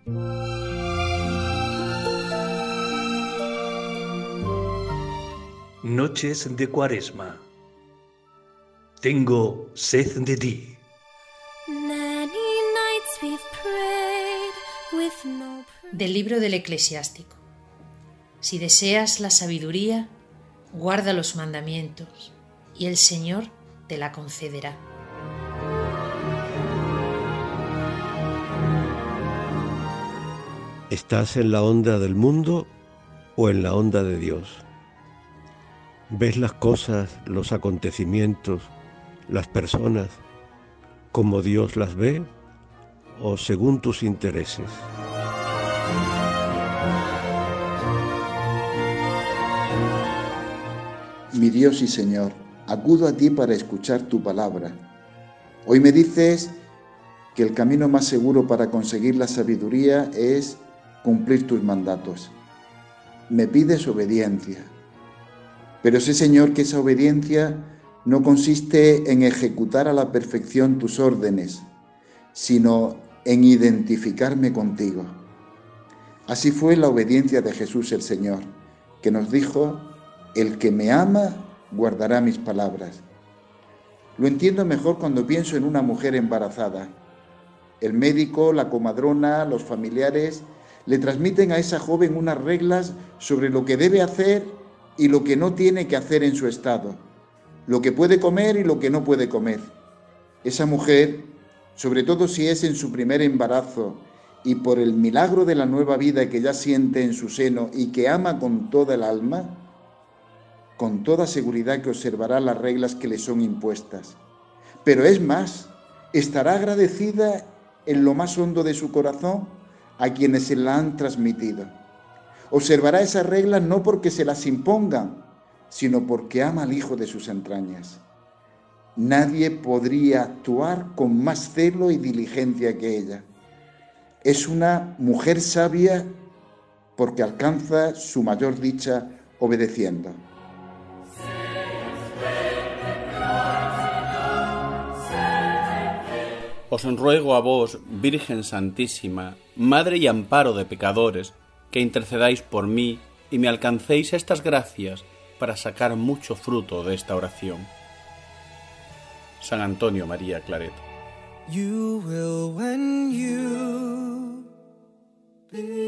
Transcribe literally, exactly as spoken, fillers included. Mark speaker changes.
Speaker 1: Noches de Cuaresma. Tengo sed de ti.
Speaker 2: Del libro del Eclesiástico. Si deseas la sabiduría, guarda los mandamientos, y el Señor te la concederá.
Speaker 3: ¿Estás en la onda del mundo o en la onda de Dios? ¿Ves las cosas, los acontecimientos, las personas como Dios las ve o según tus intereses?
Speaker 4: Mi Dios y Señor, acudo a ti para escuchar tu palabra. Hoy me dices que el camino más seguro para conseguir la sabiduría es cumplir tus mandatos. Me pides obediencia, pero sé, Señor, que esa obediencia no consiste en ejecutar a la perfección tus órdenes, sino en identificarme contigo. Así fue la obediencia de Jesús el Señor, que nos dijo: el que me ama guardará mis palabras. Lo entiendo mejor cuando pienso en una mujer embarazada. El médico, la comadrona, los familiares le transmiten a esa joven unas reglas sobre lo que debe hacer y lo que no tiene que hacer en su estado, lo que puede comer y lo que no puede comer. Esa mujer, sobre todo si es en su primer embarazo y por el milagro de la nueva vida que ya siente en su seno y que ama con toda el alma, con toda seguridad que observará las reglas que le son impuestas. Pero es más, estará agradecida en lo más hondo de su corazón a quienes se la han transmitido. Observará esas reglas no porque se las impongan, sino porque ama al hijo de sus entrañas. Nadie podría actuar con más celo y diligencia que ella. Es una mujer sabia porque alcanza su mayor dicha obedeciendo.
Speaker 5: Os ruego a vos, Virgen Santísima, Madre y Amparo de pecadores, que intercedáis por mí y me alcancéis estas gracias para sacar mucho fruto de esta oración. San Antonio María Claret. You will when you